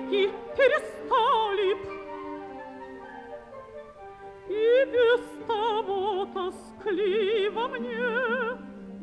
крики перестали б, и без того тоскливо мне.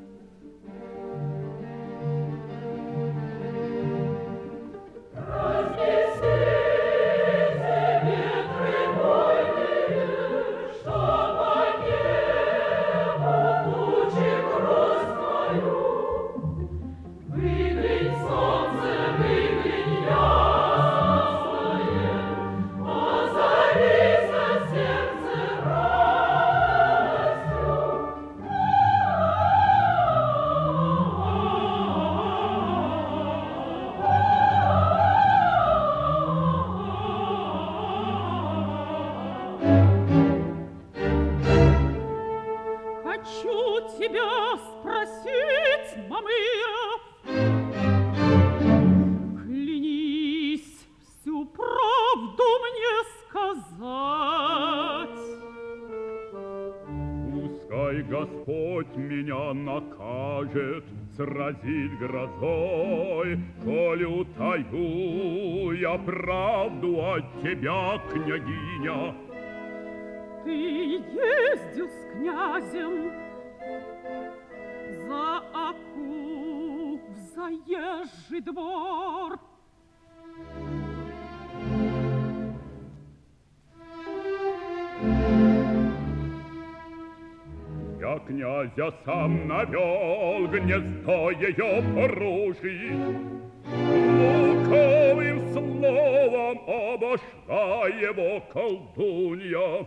Хочу тебя спросить, Мамыра, клянись всю правду мне сказать. Пускай Господь меня накажет, сразит грозой, коли утаю я правду от тебя, княгиня. Ты ездил с князем за Аку в заезжий двор. Я князя сам навел, гнездо ее порушить, луковым словом обошла его колдунья.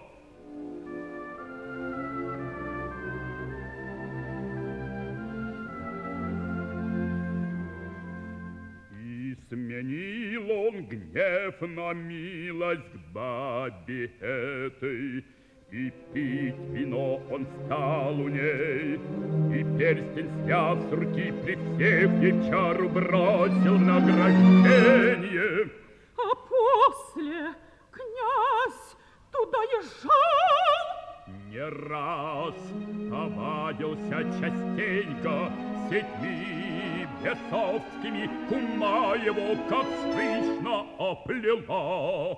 Сменил он гнев на милость к бабе этой, и пить вино он стал у ней, и перстень сняв с руки при всех девчару бросил в награждение. А после князь туда езжал? Не раз повадился частенько сетьми бесовскими, кума его, как слышно, оплела.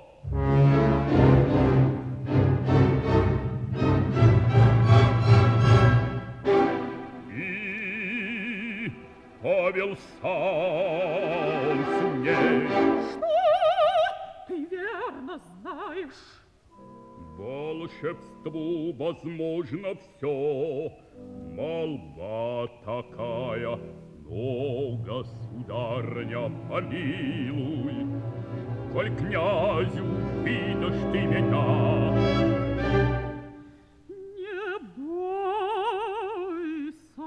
И повел сам с ней. Что? Ты верно знаешь? Волшебству возможно все, молва такая, но, государыня, помилуй, коль князю видишь ты меня. Не бойся.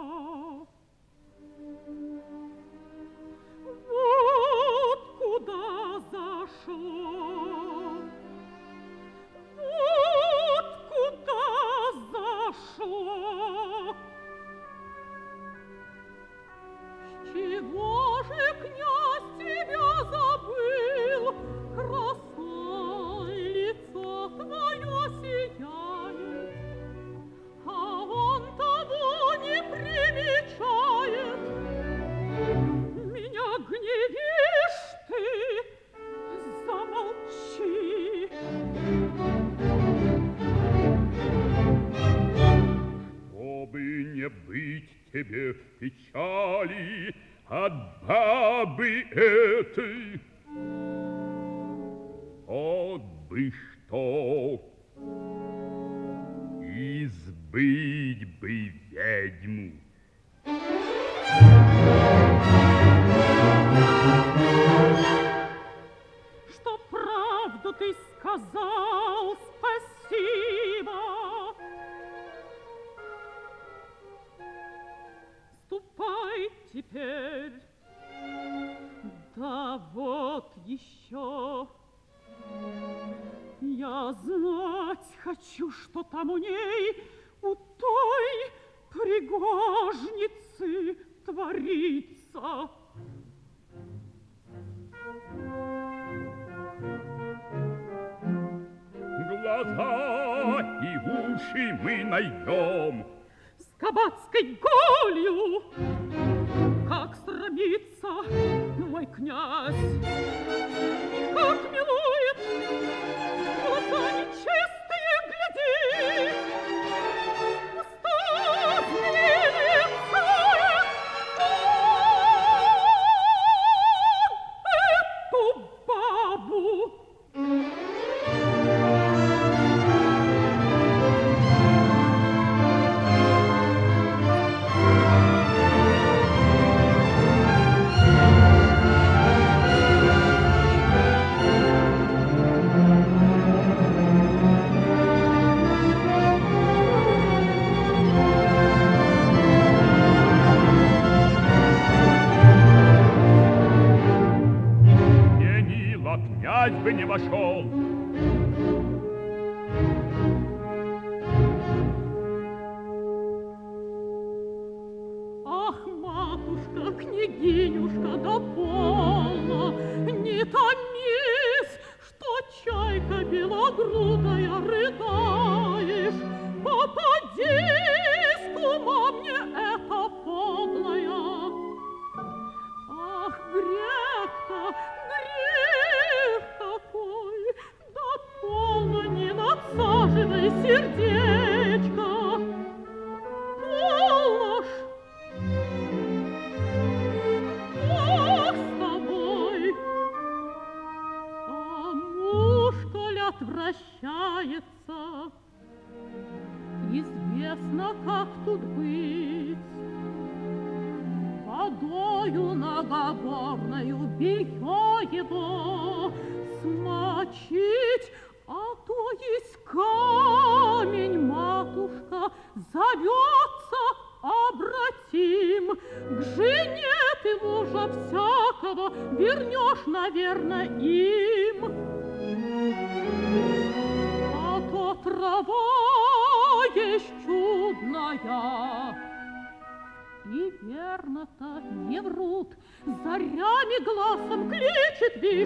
Вот куда зашло. Вот куда зашло. С чего же князь тебя забыл? Красное лицо твое сияет, а он того не примечает. Меня гневишь ты? Замолчи. Чтобы не быть тебе в печали от бабы этой, вот бы что, избыть бы ведьму. Что правду ты сказал, спасибо. Ступай теперь. Да вот еще. Я знать хочу, что там у ней, у той пригожницы творится. Глаза и уши мы найдем. С кабацкой голью как срамится мой князь, как милует глазами чистые глядит, уста змеиные целые, эту бабу. Князь бы не вошел. Ах, матушка, княгинюшка, да полно, не томись, что чайка белогрудая рыдаешь. Попади с ума мне это подлая. Ах, грех-то, грех какой, да полно не надсаживай сердечко. Полно ж, Бог с тобой. А муж, коль отвращается, известно, как тут быть. Водою многогорною белье его смочить, а то есть камень, матушка, зовется обратим. К жене ты мужа всякого вернешь, наверно, им. А то трава есть чудная, и верно-то не врут, зарями глазом кличет, вишь.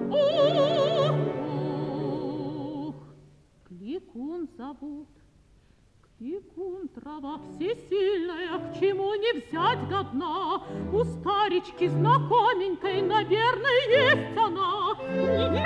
Ух, Кликун зовут. Кликун трава всесильная, к чему не взять годна. У старички знакоменькой, наверное, есть она.